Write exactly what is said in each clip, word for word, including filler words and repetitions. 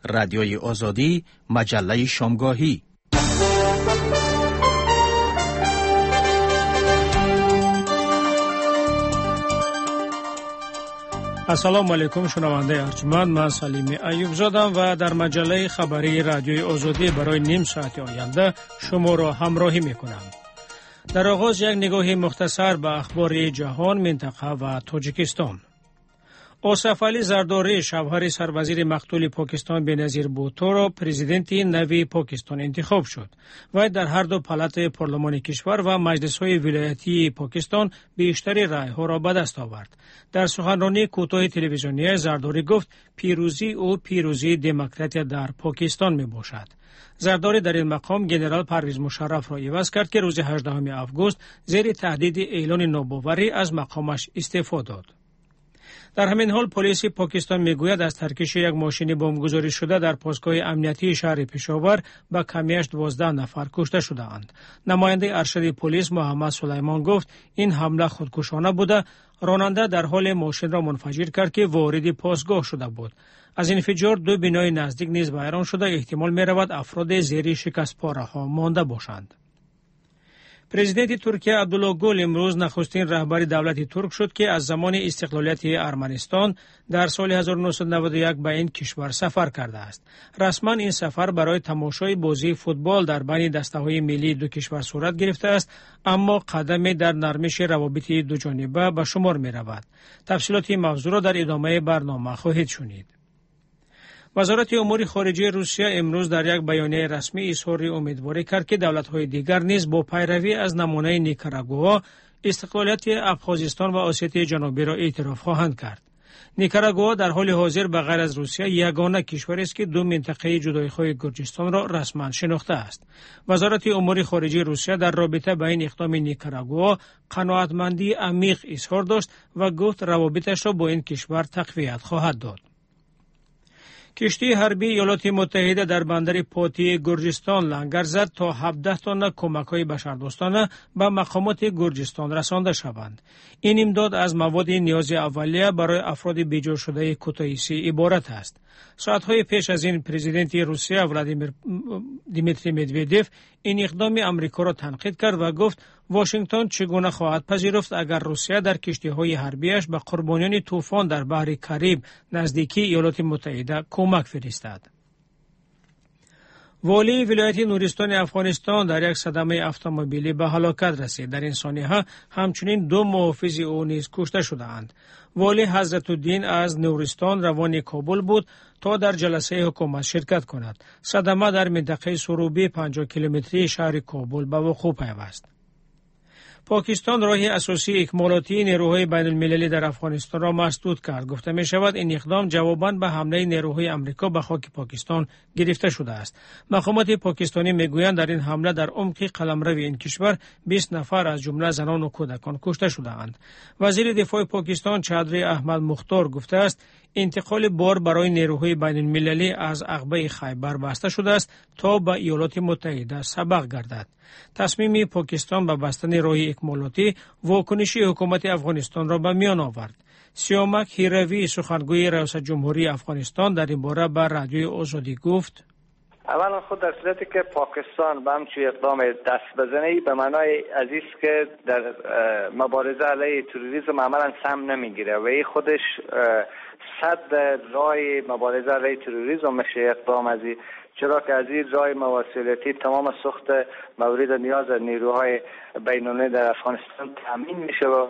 رادیوی آزادی، مجله شامگاهی. السلام علیکم شنونده ارجمند، من سلیم ایوب زادم و در مجله خبری رادیوی آزادی برای نیم ساعت آینده شما را همراهی میکنم. در آغاز یک نگاه مختصر به اخبار جهان، منطقه و تاجیکستان. آصف علی زرداری، شوهر سروزیر مقتول پاکستان بنظیر بوتو را پرزیدنت نوی پاکستان انتخاب شد و در هر دو پالات پارلمان کشور و مجلس‌های ولایتی پاکستان بیشتر رأی‌ها را به دست آورد. در سخنرانی کوتاه تلویزیونی زرداری گفت پیروزی او پیروزی دموکراسی در پاکستان می باشد. زرداری در این مقام جنرال پرویز مشرف را عوض کرد که روز هجدهم آگوست زیر تهدید اعلان ناباوری از مقامش استعفا داد. در همین حال پلیس پاکستان میگوید از ترکش یک ماشین بمبگذاری شده در پاسگاه امنیتی شهر پشاور به کمیش دوازده نفر کشته شده‌اند. نماینده ارشد پلیس محمد سلیمان گفت این حمله خودکشانه بوده. راننده در حال ماشین را منفجر کرد که وارد پاسگاه شده بود. از این انفجار دو بنای نزدیک نیز ویران شده. احتمال می‌رود افراد زیر شکست پاره‌ها مانده باشند. پرزیدنت ترکیه عبدالله گل امروز نخستین رهبر دولت ترک شد که از زمان استقلالیت ارمنستان در سال هزار و نهصد و نود و یک به این کشور سفر کرده است. رسما این سفر برای تماشای بازی فوتبال در بین دسته‌های ملی دو کشور صورت گرفته است، اما قدمی در نرمش روابط دو جانبه به شمار می رود. تفصیلات این موضوع را در ادامه برنامه خواهید شنید. وزارت امور خارجه روسیه امروز در یک بیانیه رسمی اظهار امیدواری کرد که دولت‌های دیگر نیز با پیروی از نمونه نیکاراگوآ استقلالیت ابخازستان و آسیای جنوبی را اعتراف خواهند کرد. نیکاراگوآ در حال حاضر به غیر از روسیه یگانه کشوری است که دو منطقه جدایی‌خواه گرجستان را رسما شناخته است. وزارت امور خارجه روسیه در رابطه با این اقدام نیکاراگوآ قناعتمندی عمیق اظهار داشت و گفت روابطش را با این کشور تقویت خواهد داد. کشتی حربی ایالات متحده در بندر پاتی گرجستان لنگر زد تا هفده تن کمک‌های بشردوستانه به مقامات گرجستان رسانده شوند. این امداد از مواد نیاز اولیه برای افراد بیجا شده کوتایسی عبارت است. ساعت‌های پیش از این پرزیدنت روسیه ولادیمیر دیمیتری مدودیف این اقدام آمریکا را تنقید کرد و گفت واشنگتن چگونه خواهد پذیرفت اگر روسیه در کشتی‌های حربیش به قربانیان طوفان در بحر کریب نزدیکی ایالات متحده کمک فرستد. والی ولایت نورستان افغانستان در یک صدمه اتومبیلی به هلاکت رسید. در این سانحه همچنین دو محافظ او نیز کشته شدند. والی حضرت الدین از نورستان روان کابل بود تا در جلسه حکومت شرکت کند. صدمه در منطقه سروبی پنجاه کیلومتری شهر کابل به وقوع پیوست. پاکستان راه اساسی اکمالاتی نیروهای بین المللی در افغانستان را مسدود کرد. گفته می شود این اقدام جواباً به حمله نیروهای آمریکا به خاک پاکستان گرفته شده است. مقامات پاکستانی می گویند در این حمله در عمق قلمرو این کشور بیست نفر از جمله زنان و کودکان کشته شده‌اند. وزیر دفاع پاکستان چادری احمد مختار گفته است انتقال بار برای نیروهای بین المللی از عقبه خیبر بسته شده است تا به ایالات متحده سبق گردد. تصمیم پاکستان به بستن راه اکمالاتی واکنشی حکومت افغانستان را به میان آورد. سیامک هیروی سخنگوی ریاست جمهوری افغانستان در این باره به رادیوی آزادی گفت اولا خود در صورتی که پاکستان به همچون اقدام دست بزنه به معنای عزیز که در مبارزه علیه تروریسم عملا سهم نمیگیره و این خودش صد راه مبارزه علیه تروریسم میشه اقدام ازی، چرا که از این راه مواصلاتی تمام سوخت مورد نیاز نیروهای بین‌المللی در افغانستان تامین میشه و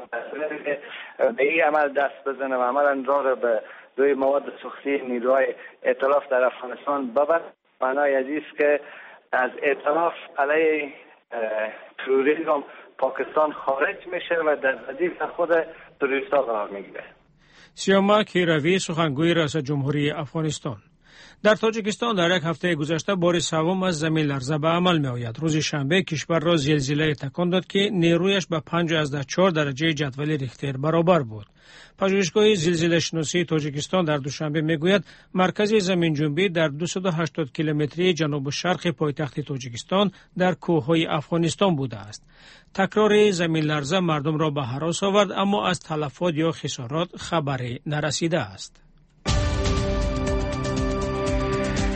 به این عمل دست بزنه و عملا راه را به روی مواد سوختی نیروهای ائتلاف در افغانستان ببرد. معنای عزیز که از ائتلاف علیه تروریسم پاکستان خارج میشه و در ردیف خود تروریست‌ها قرار میگیره. سیامک هیروی سخنگوی ریاست جمهوری افغانستان. در تاجیکستان در یک هفته گذشته بار سوم از زمین لرزه به عمل می آید. روز شنبه کشور را زلزله تکان داد که نیرویش به پنج ازده چهار درجه جدول ریختر برابر بود. پژوهشگاه زلزله شناسی تاجیکستان در دوشنبه می گوید مرکز زمین جنبی در دویست و هشتاد کیلومتری جنوب شرق پایتخت تاجیکستان در کوههای افغانستان بوده است. تکرار زمین لرزه مردم را به هراس آورد، اما از تلفات یا خسارات خبری نرسیده است.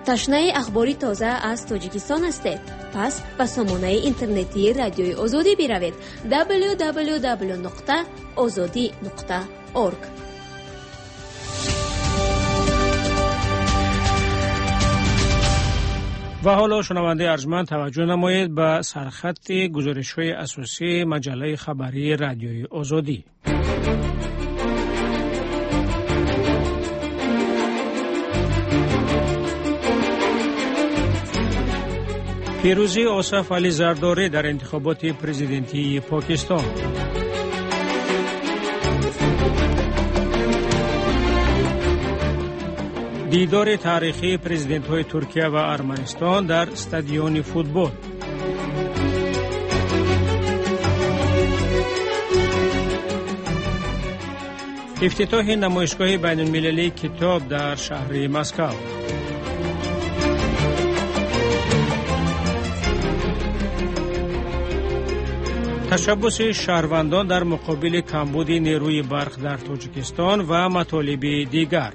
تشنه اخباری تازه از تاجیکستان هستید؟ پس به سامانه اینترنتی رادیوی آزادی بروید دبلیو دبلیو دبلیو نقطه آزادی نقطه اورگ. و حالا شنونده ارجمند توجه نمایید به سرخط گزارش‌های اساسی مجله خبری رادیوی آزادی. پیروزی آصف علی زرداری در انتخابات پرزیدنتی پاکستان. دیدار تاریخی پرزیدنت‌های ترکیه و ارمنستان در استادیوم فوتبال. افتتاح نمایشگاه بین‌المللی کتاب در شهر مسکو. تشبث شهروندان در مقابل کمبود نیروی برق در تاجیکستان و مطالب دیگر.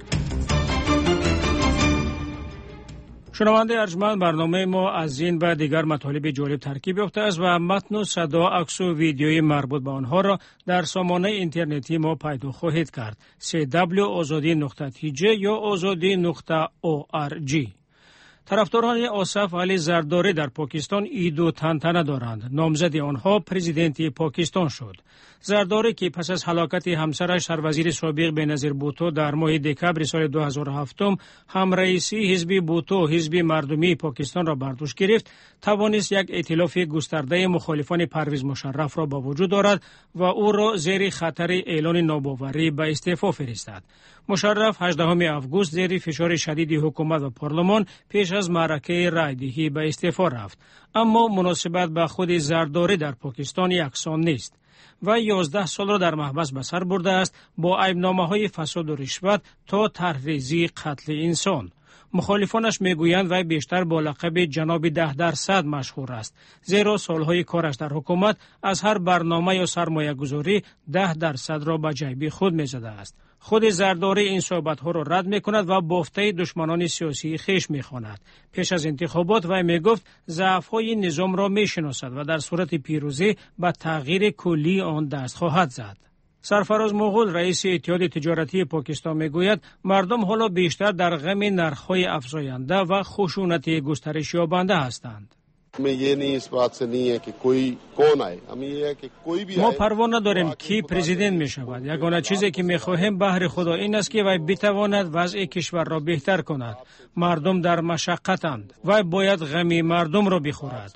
شنونده ارجمند، برنامه ما از این و دیگر مطالب جالب ترکیب یافته است و متن و صدا، عکس و ویدیوی مربوط به آنها را در سامانه اینترنتی ما پیدا خواهید کرد: سی دبلیو آزادی نقطه تی جی یا آزادی نقطه او آر جی. طرفداران آصف علی زرداری در پاکستان عید و تنتنه دارند. نامزد آنها پرزیدنت پاکستان شد. زرداری که پس از هلاکت همسرش سروزیر سابق بنظیر بوتو در ماه دکمبر سال دو هزار و هفت هم رئیسی حزب بوتو حزب مردمی پاکستان را بر دوش گرفت، توانست یک ائتلاف گسترده مخالفان پرویز مشرف را با وجود دارد و او را زیر خطر اعلان ناباوری به استعفا فرستاد. مشرف هجدهم آگوست زیر فشار شدید حکومت و پارلمان پیش از معرکه رایدهی به استعفا رفت، اما مناسبت به خود زرداری در پاکستان یکسان نیست و یازده سال را در محبس به سر برده است با ایبنامه‌های فساد و رشوت تا طرح‌ریزی قتل انسان. مخالفانش میگویند وی بیشتر با لقب جناب ده درصد مشهور است، زیرا سالهای کارش در حکومت از هر برنامه یا سرمایه گذاری ده درصد را به جیب خود میزده است. خود زرداری این صحبت‌ها را رد می‌کند و بافته دشمنان سیاسی خیش می‌خواند. پیش از انتخابات وی میگفت ضعف‌های نظام را می‌شناسد و در صورت پیروزی به تغییر کلی آن دست خواهد زد. سرفراز مغول رئیس اتحاد تجارتی پاکستان میگوید مردم حالا بیشتر در غم نرخ‌های افزاینده و خشونت گسترش یابنده هستند. ما پروا نداریم کی پرزیدنت می شود. یگانه چیزی که می خواهیم بهر خدا این است که وی بتواند وضع کشور را بهتر کند. مردم در مشقتند. وی باید غم مردم را بخورد.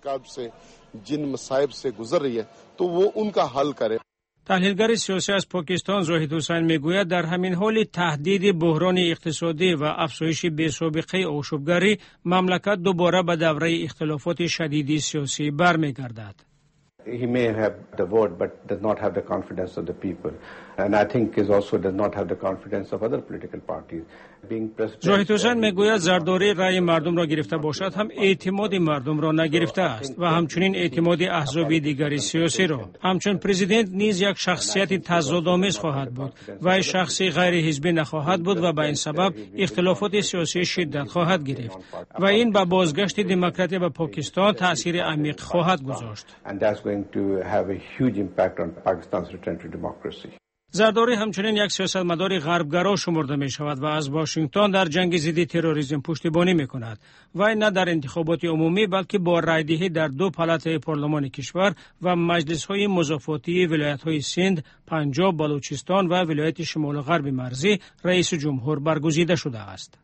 تحلیلگر سیاسی از پاکستان زاهد حسین میگوید در همین حال تهدید بحران اقتصادی و افزایش بی‌سابقه آشوبگری مملکت دوباره به دوره اختلافات شدید سیاسی برمیگردد. He may have the vote but does not have the confidence of the people, and I think is also does not have the confidence of other political parties. زاهد حسین میگوید زرداری رأی مردم را گرفته باشد هم اعتماد مردم را نگرفته است و همچنین اعتماد احزاب دیگر سیاسی را. همچون پرزیدنت نیز یک شخصیت تضادآمیز خواهد بود و شخصی غیر حزبی نخواهد بود و به این سبب اختلافات سیاسی شدت خواهد گرفت و این به بازگشت دموکراسی به پاکستان تأثیر عمیق خواهد گذاشت. زرداری همچنین یک سیاستمدار غربگرا شمرده می شود و از واشنگتن در جنگ ضد تروریسم پشتیبانی می کند. وی نه در انتخابات عمومی بلکه با رایدهی در دو پالات پارلمان کشور و مجلس های مضافاتی ولایت های سند، پنجاب، بلوچستان و ولایت شمال غرب مرزی رئیس جمهور برگزیده شده است.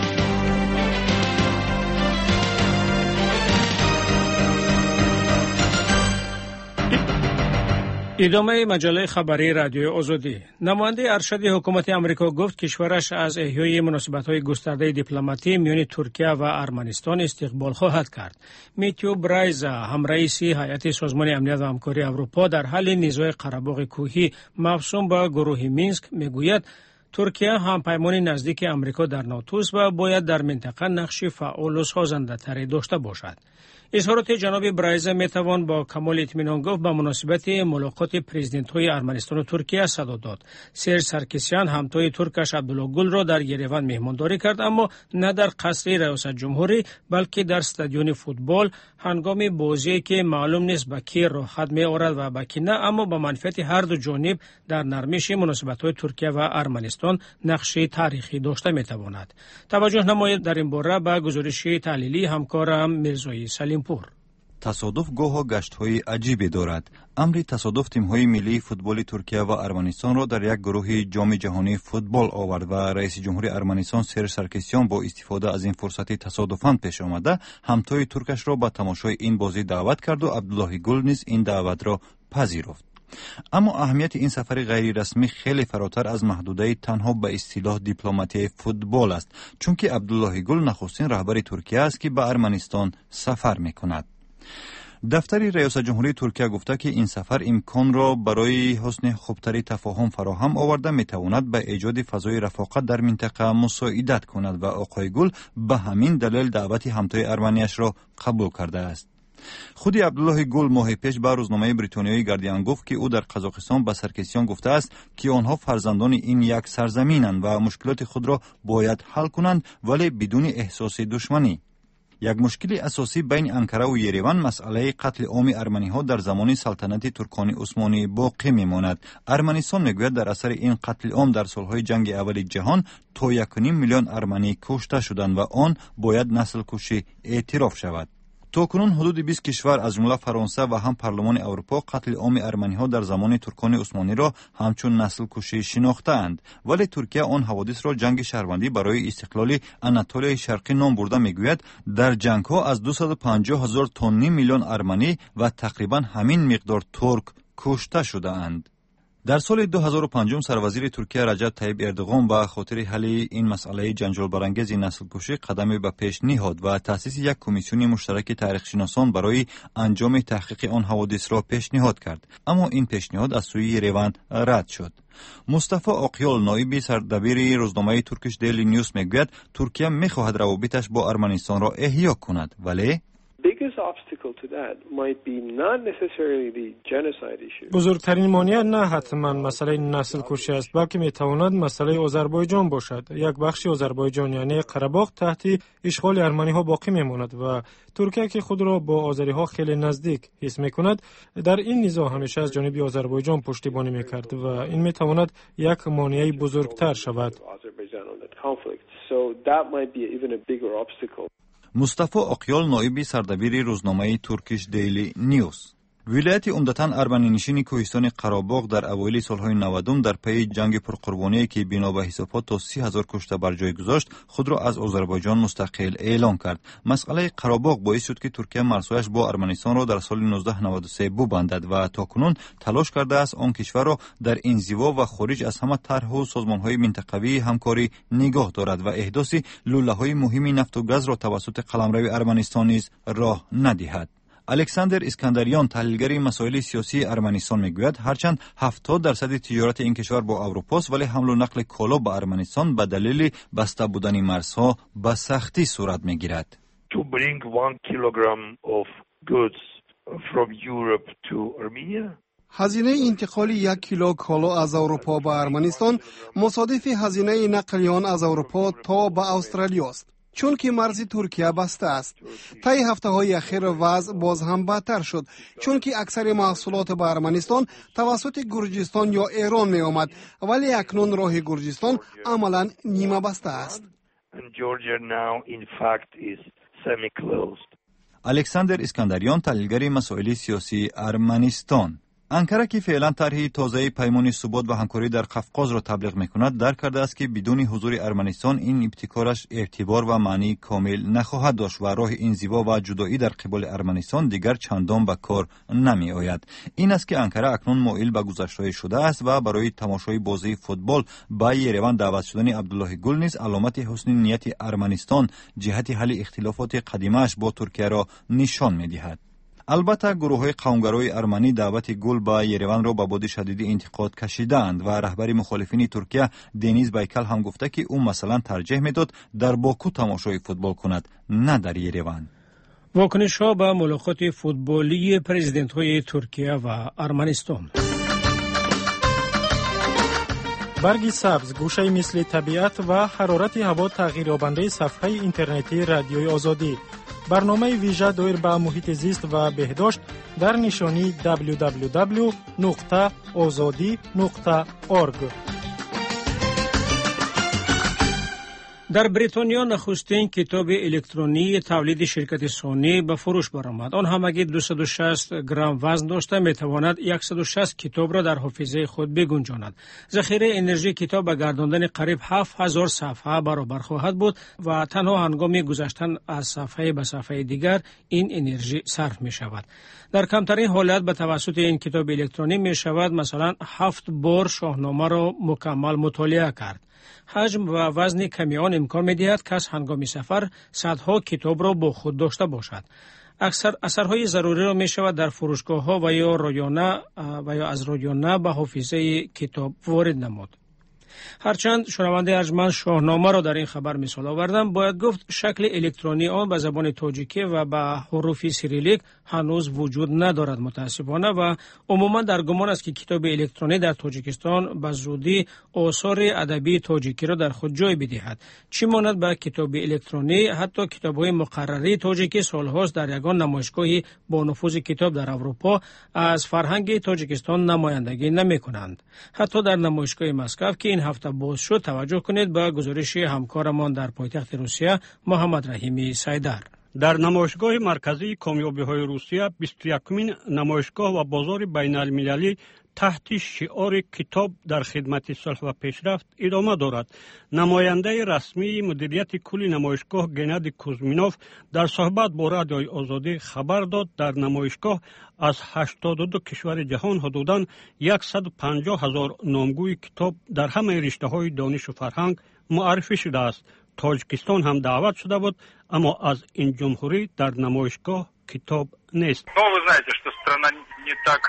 ادامه مجله خبری رادیوی آزادی. نماینده ارشد حکومت آمریکا گفت کشورش از احیای مناسبت‌های گسترده دیپلماتی میان ترکیه و ارمنستان استقبال خواهد کرد. میتیو برایزا، هم رئیس هیئت سازمان امنیت و همکاری اروپا در حل نزاع قره‌باغ کوهی مفصول به گروه مینسک میگوید ترکیه هم پیمان نزدیک آمریکا در ناتو است و باید در منطقه نقش فعال و سازنده‌تری داشته باشد. اظهارات جناب برایزه میتوان با کمال اطمینان گفت به مناسبت ملاقات پرزیدنت های ارمنستان و ترکیه صدا داد. سرژ سارکیسیان همتای ترکش عبدالله گل را در یریوان مهمانداری کرد، اما نه در قصر ریاست جمهوری بلکه در استادیوم فوتبال هنگام بازی که معلوم نیست به کی راحت می آورد و به کی نه، اما به منفعت هر دو جانب در نرمش مناسبت های ترکیه و ارمنستان نقش تاریخی داشته می تواند. توجه نمایید در این باره به گزارش تحلیلی همکارم میرزایی سلیم پور. تصادف گاه گشت‌های عجیبی دارد. امر تصادف تیم‌های ملی فوتبال ترکیه و ارمنستان را در یک گروه جام جهانی فوتبال آورد و رئیس جمهور ارمنستان سرژ سارکیسیان با استفاده از این فرصت تصادفاً پیش آمده همتای ترکش را به تماشای این بازی دعوت کرد و عبدالله گل نیز این دعوت را پذیرفت. اما اهمیت این سفر غیر رسمی خیلی فراتر از محدوده تنها به اصطلاح دیپلماتی فوتبال است، چون که عبدالله گل نخستین رهبر ترکیه است که به ارمنستان سفر می‌کند. دفتر ریاست جمهوری ترکیه گفته که این سفر امکان را برای حسن خوبتری تفاهم فراهم آورده میتواند به ایجاد فضای رفاقت در منطقه مساعدت کند و آقای گل به همین دلیل دعوت همتای ارمنیش را قبول کرده است. خود عبدالله گل ماه پیش به روزنامه بریتانیایی گاردین گفت که او در قزاقستان به سارکیسیان گفته است که آنها فرزندان این یک سرزمینند و مشکلات خود را باید حل کنند، ولی بدون احساس دشمنی. یک مشکل اساسی بین انکره و یریوان مسئله قتل عام ارمنی ها در زمان سلطنت ترکان عثمانی باقی میماند. ارمنستان میگوید در اثر این قتل عام در سالهای جنگ اول جهان تا یک و نیم میلیون ارمنی کشته شدند و آن باید نسل کشی اعتراف شود. تاکنون حدود بیست کشور از جمله فرانسه و هم پارلمان اروپا قتل عام ارمنی ها در زمان ترکان عثمانی را همچون نسل کشی شناختند، ولی ترکیه آن حوادث را جنگ شهروندی برای استقلال آناتولیای شرقی نام برده میگوید. در جنگ ها از دویست و پنجاه هزار تا نیم میلیون ارمنی و تقریبا همین مقدار ترک کشته شده اند. در سال دو هزار و پنج سروزیر ترکیه رجب طیب اردوغان به خاطر حل این مسئله جنجال برانگیز نسل کشی قدمی به پیش نهاد و تأسیس یک کمیسیون مشترک تاریخ شناسان برای انجام تحقیق آن حوادث را پیشنهاد کرد، اما این پیشنهاد از سوی یریوان رد شد. مصطفی آقیال نایب سردبیر روزنامه ترکیش دیلی نیوز میگوید ترکیه میخواهد روابطش با ارمنستان را احیا کند، ولی بزرگترین مانع نه حتما مسئله نسل کشی است، بلکه میتواند مسئله آذربایجان باشد. یک بخش آذربایجان یعنی قره‌باغ تحت اشغال ارمنی ها باقی میماند و ترکیه که خود را با آذری ها خیلی نزدیک حس میکند در این نزاع همیشه از جانب آذربایجان پشتیبانی میکرد و این میتواند یک مانع بزرگتر شود. مصطفی آقیال نایب سردبیر روزنامه ترکیش دیلی نیوز. ولایت عمدتاً ارمنی نشین کوهستان قره‌باغ در اوایل سالهای نود در پی جنگ پرقربانی که بنا به حسابات تا سی هزار کشته بر جای گذاشت خود را از آذربایجان مستقل اعلام کرد. مسئله قره‌باغ باعث شد که ترکیه مرزهایش با ارمنستان را در سال نوزده نود و سه ببندد و تاکنون تلاش کرده است آن کشور را در انزوا و خارج از همه طرح و سازمان‌های منطقوی همکاری نگاه دارد و احداث لوله‌های مهم نفت و گاز را توسط قلمرو ارمنستان نیز راه ندهد. الکساندر اسکندریان تحلیلگر مسائل سیاسی ارمنستان میگوید هرچند هفتاد درصد تجارت این کشور با اروپا است، ولی حمل و نقل کالا به ارمنستان به دلیل بسته بودن مرزها به سختی صورت میگیرد. To bring one kilogram of goods from Europe to Armenia هزینه انتقال یک کیلو کالا از اروپا به ارمنستان مصادف هزینه نقل آن از اروپا تا به استرالیا است. چون که مرز ترکیه بسته است. طی هفته های اخیر وضع باز هم بدتر شد، چون که اکثر محصولات به ارمنستان توسط گرجستان یا ایران می آمد، ولی اکنون راه گرجستان عملا نیمه بسته است. الکساندر اسکندریان تحلیلگر مسائل سیاسی ارمنستان. انکره که فعلا طرح تازه پیمان ثبات و همکاری در قفقاز را تبلیغ میکند درک کرده است که بدون حضور ارمنستان این ابتکارش اعتبار و معنی کامل نخواهد داشت و راه انزوا و جدایی در قبال ارمنستان دیگر چندان به کار نمی آید. این است که انکره اکنون مایل به گذشته شده است و برای تماشای بازی فوتبال به یریوان دعوت شدن عبدالله گل نیز علامت حسن نیت ارمنستان جهت حل اختلافات قدیمه‌اش با ترکیه را نشان می‌دهد. البته گروه‌های قومگرای ارمنی دعوت گل به یریوان را به باد شدید انتقاد کشیدند و رهبر مخالفین ترکیه دنیز بایکل هم گفته که او مثلا ترجیح میداد در باکو تماشای فوتبال کند، نه در یریوان. واکنش ها به ملاقات فوتبالی پرزیدنت های ترکیه و ارمنستان. برگ سبز، گوشه مثل طبیعت و حرارت هوا تغییریابنده صفحه اینترنتی رادیوی آزادی. برنامه ویژه دایر به محیط زیست و بهداشت در نشانی دبلیو دبلیو دبلیو نقطه آزادی نقطه اورگ. در بریتانیا نخستین کتاب الکترونی تولید شرکت سونی به فروش برآمد. آن همگی دویست و شصت گرم وزن داشته میتواند صد و شصت کتاب را در حافظه خود بگنجاند. ذخیره انرژی کتاب به گرداندن قریب هفت هزار صفحه برابر خواهد بود و تنها هنگام گذشتن از صفحه به صفحه دیگر این انرژی صرف می شود. در کمترین حالت به توسط این کتاب الکترونی می شود مثلا هفت بار شاهنامه را مکمل مطالعه کرد. حجم و وزن کمی آن امکان می دهد کس هنگام سفر صدها کتاب را با خود داشته باشد. اکثر اثرهای ضروری را می شود در فروشگاه ها و یا رایانه و یا از رایانه به حافظه کتاب وارد نمود. هرچند شنونده ارجمند شاهنامه را در این خبر مثال آوردم، باید گفت شکل الکترونی آن به زبان تاجیکی و به حروف سیریلیک هنوز وجود ندارد متاسفانه و عموما در گمان است که کتاب الکترونی در تاجیکستان به زودی آثار ادبی تاجیکی را در خود جای بدهد. چی ماند به کتاب الکترونی، حتی کتاب‌های مقرری تاجیکی سالهاست در یگان نمایشگاهی با نفوذ کتاب در اروپا از فرهنگ تاجیکستان نمایندگی نمی‌کنند. حتی در نمایشگاه مسکو که این هفته باز شد، توجه کنید به گزارش همکارمان در پایتخت روسیه محمد رحیمی سیدر. در نمایشگاه مرکزی کامیابی‌های روسیه بیست و یکمین نمایشگاه و بازار بین‌المللی تحت شعار کتاب در خدمت صلح و پیشرفت ادامه دارد. نماینده رسمی مدیریت کلی نمایشگاه گنادی کوزمینوف در صحبت با رادیوی آزادی خبر داد در نمایشگاه از هشتاد و دو کشور جهان حدوداً صد و پنجاه هزار نامگوی کتاب در همه رشته‌های دانش و فرهنگ معرفی شده است. تاجیکستان هم دعوت شده بود، اما از این جمهوری در نمایشگاه کتاب نیست. Ну, вы знаете, что страна не так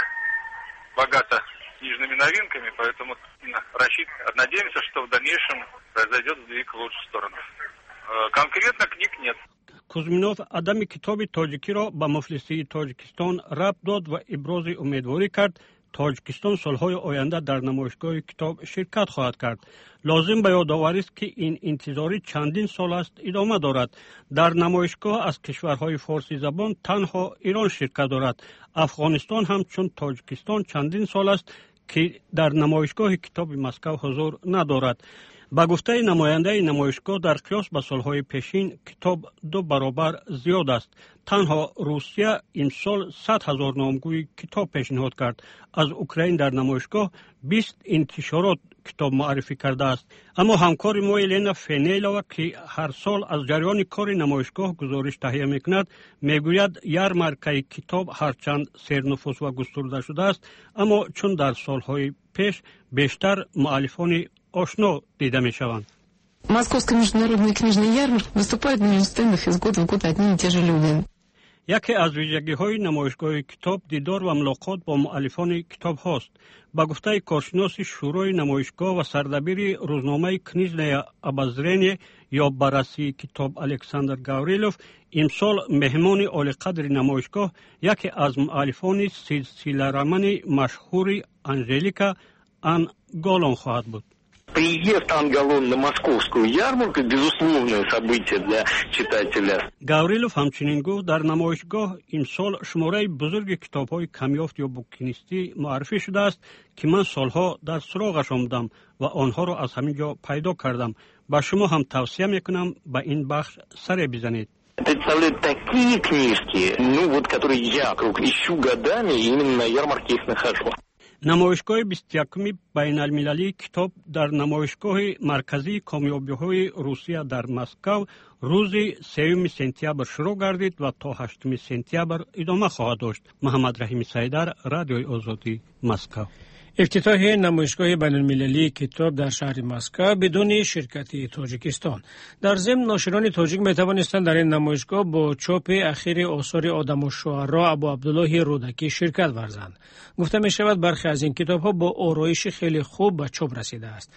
богата книжными новинками, поэтому рассчитываем, надеемся, что в дальнейшем произойдет сдвиг в лучшую сторону. Конкретно книг нет. کوزمینوف عدم کتاب تاجیکی را به مفلسی تاجیکستان ربط داد و ابراز امیدواری کرد تاجیکستان سالهای آینده در نمایشگاه کتاب شرکت خواهد کرد. لازم به یادآوری است که این انتظاری چندین سال است ادامه دارد. در نمایشگاه از کشورهای فارسی زبان تنها ایران شرکت دارد. افغانستان هم چون تاجیکستان چندین سال است که در نمایشگاه کتاب مسکو حضور ندارد. با گفته نماینده نمایشگاه در قیاس به سالهای پیشین کتاب دو برابر زیاد است. تنها روسیه امسال صد هزار نامگوی کتاب پیشنهاد کرد. از اوکراین در نمایشگاه بیست انتشارات کتاب معرفی کرده است. اما همکار ما الینا فنیلووا که هر سال از جریان کار نمایشگاه گزارش تهیه میکند میگوید یارمارکه کتاب هرچند سرنفوذ و گسترده شده است، اما چون در سالهای پیش بیشتر مؤلفان آشنا دیده می شوند. Московская международная книжная ярмарка выступает на ее стендах из года в год одни и те же люди. یکی از ویژگی‌های نمایشگاه کتاب دیدار و ملاقات با مؤلفان کتاب هاست. با گفته کارشناس شورای نمایشگاه و سردبیر روزنامه کنیزنیا ابازرینی یا بررسی کتاب الکساندر گاوریلوف، امسال مهمان عالی قدر نمایشگاه یکی از مؤلفان سلسله رمان مشهور انژلیکا آن گالون خواهد بود. Приезд Ангалон на московскую ярмарку – безусловное событие для читателя. گاوریلوف همچنین گفت در نمایشگاه امسال شماره بزرگ کتاب‌های کمیافت یا بوکینیستی معرفی شده است که من سالها در سراغش آمدم و آنها را از همین جا پیدا کردم. با شما هم توصیه میکنم به این بخش سر بزنید. Представляют такие книжки, ну вот, которые я ищу годами, и именно на ярмарке их нахожу. نمایشگاه بیست و یکم بین المللی کتاب در نمایشگاه مرکزی کامیابی‌های روسیه در مسکو روز سوم سپتامبر شروع گردید و تا هشتم سپتامبر ادامه خواهد داشت. محمد رحیمی سیدر، رادیوی آزادی، مسکو. افتتاح نمایشگاه بین المللی کتاب در شهر مسکو بدون شرکت تاجیکستان. در ضمن ناشران تاجیک می توانستند در این نمایشگاه با چاپ اخیر آثار آدم و شعرا ابو عبدالله رودکی شرکت ورزند. گفته می شود برخی از این کتاب ها با آرایش خیلی خوب به چاپ رسیده است.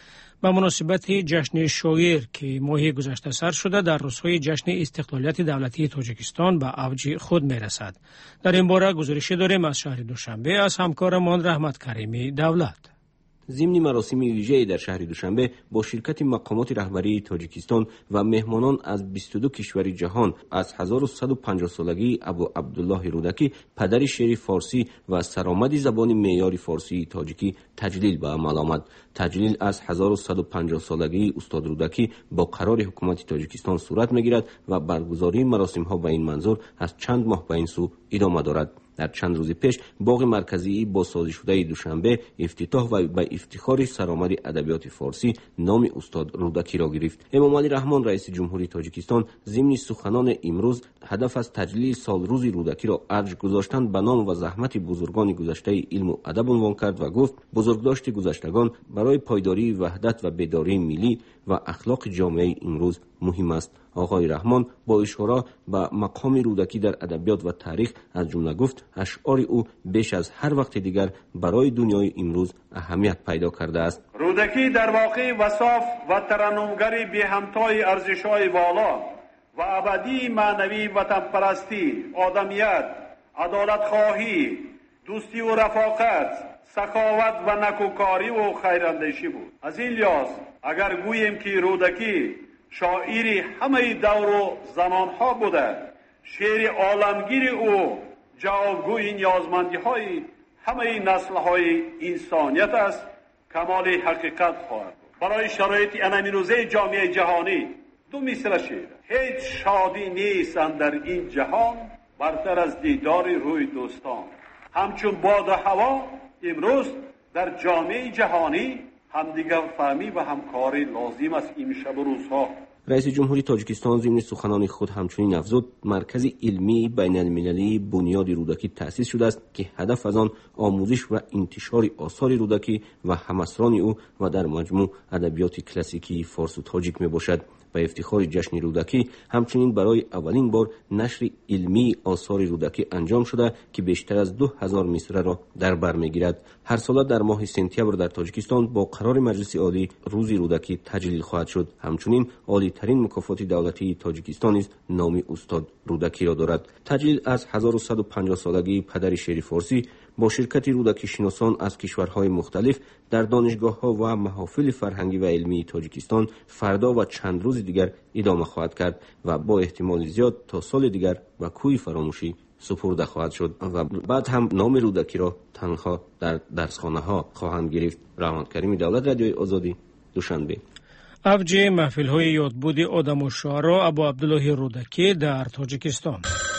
به مناسبت جشن شویر که ماه گذشته سر شده در روزهای جشن استقلالیت دولتی تاجیکستان به اوج خود میرسد. در این باره گزارشی داریم از شهر دوشنبه از همکارمان رحمت کریمی دولت. ضمن مراسم ویژه‌ای در شهر دوشنبه با شرکت مقامات رهبری تاجیکستان و مهمانان از بیست و دو کشور جهان از هزار و صد و پنجاه سالگی ابو عبدالله رودکی پدر شعر فارسی و سرآمد زبان معیاری فارسی تاجیکی تجلیل به عمل آمد. تجلیل از هزار و صد و پنجاه سالگی استاد رودکی با قرار حکومت تاجیکستان صورت می‌گیرد و برگزاری مراسم‌ها به این منظور از چند ماه به این سو ادامه دارد. در چند روز پیش باغ مرکزی با سازی شده دوشنبه افتتاح و به افتخار سرآمد ادبیات فارسی نام استاد رودکی را گرفت. امام علی رحمان رئیس جمهوری تاجیکستان ضمن سخنان امروز هدف از تجلیل سال روز رودکی را ارج گذاشتن به نام و زحمت بزرگان گذشته علم و ادب عنوان کرد و گفت بزرگداشت گذشتگان برای پایداری وحدت و بیداری ملی و اخلاق جامعه امروز مهم است. آقای رحمان با اشاره به مقام رودکی در ادبیات و تاریخ از جمله گفت اشعار او بیش از هر وقت دیگر برای دنیای امروز اهمیت پیدا کرده است. رودکی در واقع وصاف و ترنمگری بی همتای ارزش‌های والا و ابدی معنوی وطن پرستی، آدمیت، عدالت خواهی، دوستی و رفاقت، سخاوت و نکوکاری و خیراندیشی بود. از این لحاظ اگر گوییم که رودکی شاعری همه دور و زمانها بوده، شعر عالمگیر او جوابگوی نیازمندی‌های همه نسل‌های انسانیت است، کمال حقیقت خواهد بود. برای شرایط انمیروزه جامعه جهانی دو مثل شعر: هیچ شادی نیست در این جهان برتر از دیدار روی دوستان. همچون باد و هوا امروز در جامعه جهانی همدیگر فهمی و همکاری لازم است این شب و روزها. رئیس جمهوری تاجیکستان ضمن سخنان خود همچنین افزود مرکز علمی بین المللی بنیاد رودکی تأسیس شده است که هدف از آن آموزش و انتشار آثار رودکی و همسران او و در مجموع ادبیات کلاسیکی فارس و تاجیک می باشد. به افتخار جشن رودکی همچنین برای اولین بار نشر علمی آثار رودکی انجام شده که بیشتر از دو هزار مصرع را در بر میگیرد. هر سال در ماه سپتامبر در تاجیکستان با قرار مجلس عالی روز رودکی تجلیل خواهد شد. همچنین عالی ترین مکافات دولتی تاجیکستان نیز نام استاد رودکی را دارد. تجلیل از هزار و صد و پنجاه سالگی پدر شعر فارسی با شرکت رودکی شناسان از کشورهای مختلف در دانشگاه‌ها و محافل فرهنگی و علمی تاجیکستان فردا و چند روز دیگر ادامه خواهد کرد و با احتمال زیاد تا سال دیگر به کوی فراموشی سپرده خواهد شد و بعد هم نام رودکی را تنها در درسخانه‌ها خواهند گرفت. رحمت کریمی دولت رادیوی آزادی دوشنبه. اوج محفل‌های یادبود آدم و شعرا ابو عبدالله رودکی در تاجیکستان.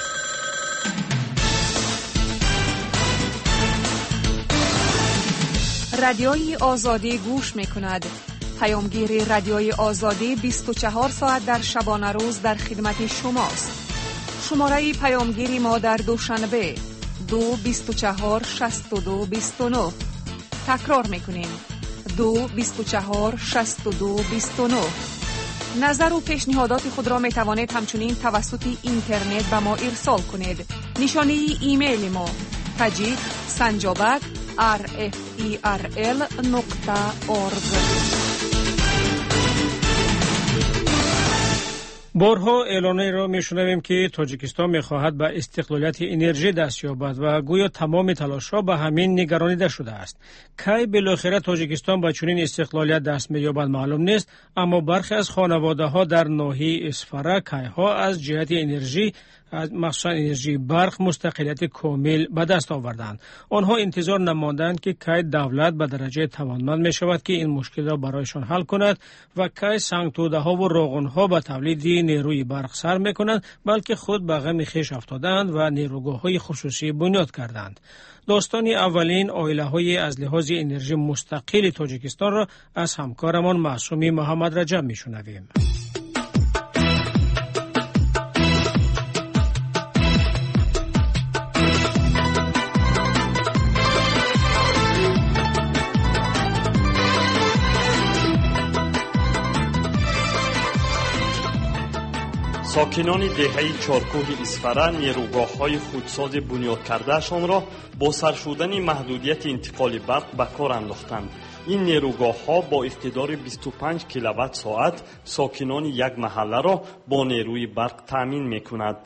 رادیوی آزادی گوش می کند. پیامگیر رادیوی آزادی بیست و چهار ساعت در شبانه روز در خدمت شماست. شماره پیامگیری ما در دوشنبه دو بیست و چهار شصت و دو بیست و نه. تکرار می کنیم دو بیست و چهار شصت و دو بیست و نه. نظر و پیشنهادات خود را می توانید همچنین توسط اینترنت به ما ارسال کنید. نشانه ایمیل ما تجید سنجابک آر اف ای آر ال نقطه اورگ. بارها اعلانه را میشنویم که تاجیکستان میخواهد به استقلالیت انرژی دست یابد و گویا تمام تلاش‌ها به همین نگرانیده شده است. کی بالاخره تاجیکستان به چنین استقلالیت دست مییابد معلوم نیست، اما برخی از خانواده‌ها در ناحیه اسفره کیها از جهت انرژی مخصوصا انرژی برق مستقلیت کامل به دست آوردند. آنها انتظار نماندند که کی دولت به درجه توانمند می شود که این مشکل را برایشان حل کند و کی سنگ‌توده ها و راغن ها به تولید نیروی برق سر می کنند، بلکه خود به غم خویش افتادند و نیروگاه های خصوصی بنیاد کردند. داستان اولین آیله های از لحاظ انرژی مستقل تاجیکستان را از همکارمان معصومی محمد رجب می شنویم. ساکنان دهه چارکوه اسفره نیروگاه‌های خودساز بنیاد کردهشان را با سر شدن محدودیت انتقال برق به کار انداختند. این نیروگاه‌ها با اقتدار بیست و پنج کیلووات ساعت ساکنان یک محله را با نیروی برق تأمین می‌کند.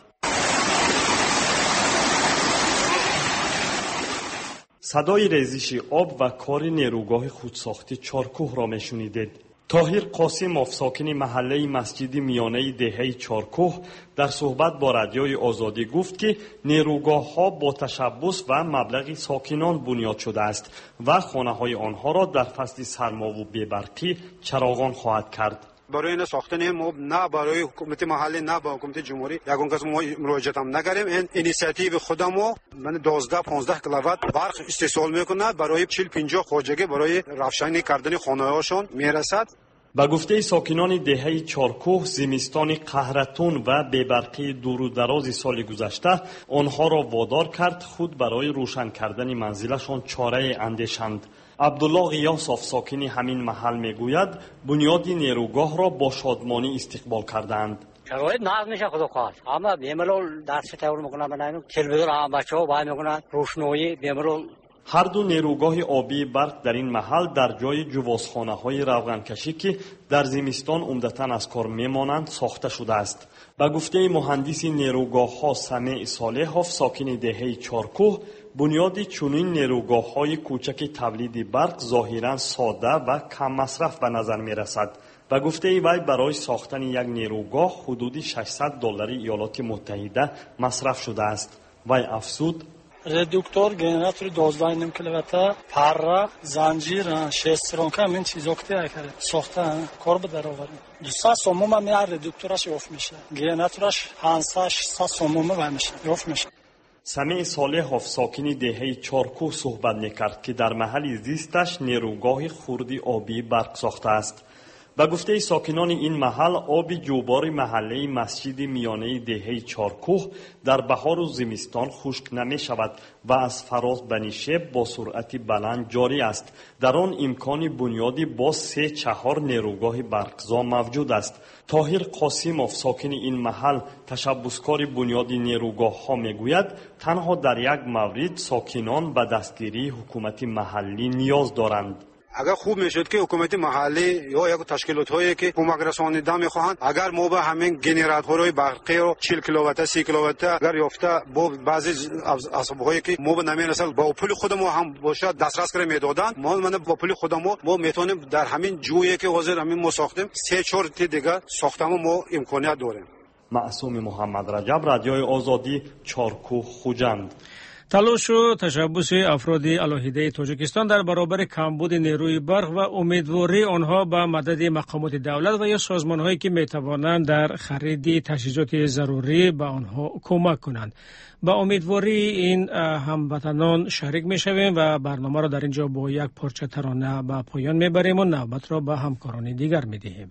صدای ریزش آب و کار نیروگاه خودساختی چارکوه را میشنیدید. طاهر قاسموف ساکن محله مسجد میانه دهه چارکوه در صحبت با رادیوی آزادی گفت که نیروگاه ها با تشبث و مبلغ ساکنان بنیاد شده است و خانه های آنها را در فصل سرما و بی‌برقی چراغان خواهد کرد. برای این ساختن ما نه برای حکومت محلی نه با حکومت جمهوری یگان کس ما مراجعه هم نکردیم. این اینیشیتیو خودمو من دوازده پانزده کیلووات برق استحصال میکنه برای چهل پنجاه خواجگی برای روشنی کردن خانه هاشون میرسد. با گفته ساکنان دهه چارکوه زمستان قهرتون و بی‌برقی دور و دراز سال گذشته آنها را وادار کرد خود برای روشن کردن منزلشان چاره اندیشند. عبدالله غیاسوف ساکن همین محل میگوید بنیاد نیروگاه را با شادمانی استقبال کردند. شرایط ناز میشه خدا خواست اما بیملول درس تور میکنن بنابراین تلویزیون هم بچه‌ها باید میکنن روشنایی بیملول. هر دو نیروگاه آبی برق در این محل در جای جوازخانه های روغنکشی که در زمستان عمدتاً از کار میمانند ساخته شده است. با گفته مهندس نیروگاه ها سمیع صالحوف ساکن دهه چارکوه بنیاد چنین نیروگاه های کوچک تولید برق ظاهراً ساده و کم مصرف به نظر می رسد. و گفته وی برای ساختن یک نیروگاه حدود ششصد دلار ایالات متحده مصرف شده است. وی افزود редуктор генератори دوازده و نیم کیلووات پره زنجیر شسترونکا این چیزا که ساختن کار به درآوریم دویست سوم هم میاد ردوکتورش آف میشه گنراتورش پانصد ششصد سوم هم میشه آف میشه. سمیع صالحوف ساکن دهه چارکوه صحبت میکرد که در محل زیستش نیروگاه خردی آبی برق ساخته است. با گفته ساکنان این محل آب جوبار محله مسجد میانه دهه چارکوه در بهار و زمستان خشک نمی شود و از فراز بنی شب با سرعت بلند جاری است. در آن امکان بنیادی با سه چهار نیروگاه برقزا موجود است. طاهر قاسموف ساکن این محل تشبثکار بنیاد نیروگاه ها میگوید تنها در یک مورد ساکنان به دستگیری حکومت محلی نیاز دارند. اگر خوب میشد که حکومت محلی یا یک تشکیلات هایی که کمک رسانیده میخواهند اگر ما به همین گنراتورهای برقی رو چهل کیلووات سی کیلووات اگر یافته با بعضی اسباب هایی که ما به نمیرسد با پول خودمون هم باشه دسترس کرده میدادن ما من با پول خودمون ما میتونیم در همین جویی که حاضر همین ما ساختیم سه چهار تا دیگه ساختمون ما امکانیت داریم. معصوم محمد رجب رادیوی آزادی چارکوه خوجند. تلاش و تشبث افراد علاهیده تاجیکستان در برابر کمبود نیروی برق و امیدواری آنها به مدد مقامات دولت و یا سازمان‌هایی که می‌توانند در خرید تجهیزات ضروری به آنها کمک کنند. با امیدواری این هموطنان شریک می‌شویم و برنامه را در اینجا با یک پارچه ترانه به پایان می‌بریم و نوبت را به همکاران دیگر می‌دهیم.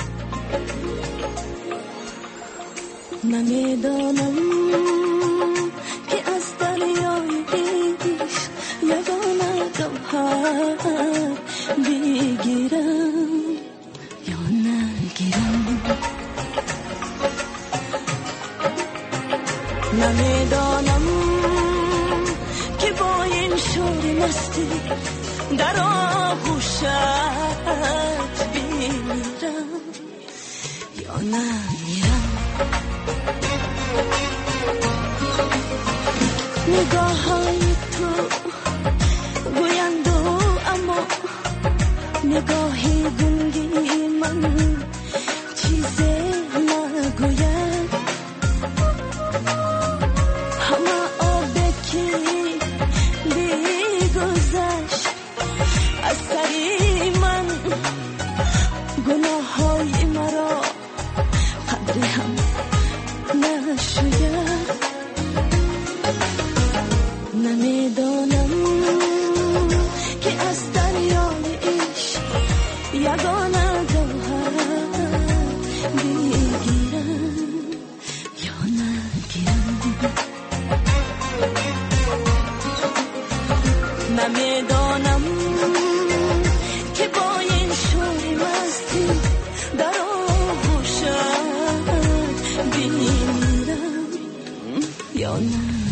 نمی‌دانم که از دریای عشق یگانه گوهر بگیرم یا نگیرم. نمیدانم که با این شور مستی در آغوشت بمیرم یا نمیرم. نگاه های تو گویند اما نگاهی گنگی من چیزی نگوید. همه آبه که بیگذشت از سری من گناه های مرا قدری هم نشوید. نمیدانم که از دریای عشق یگانه گوهر بگیرم یا نگیرم. نمیدانم که با این شور مستی در آغوشت بمیرم یا نه.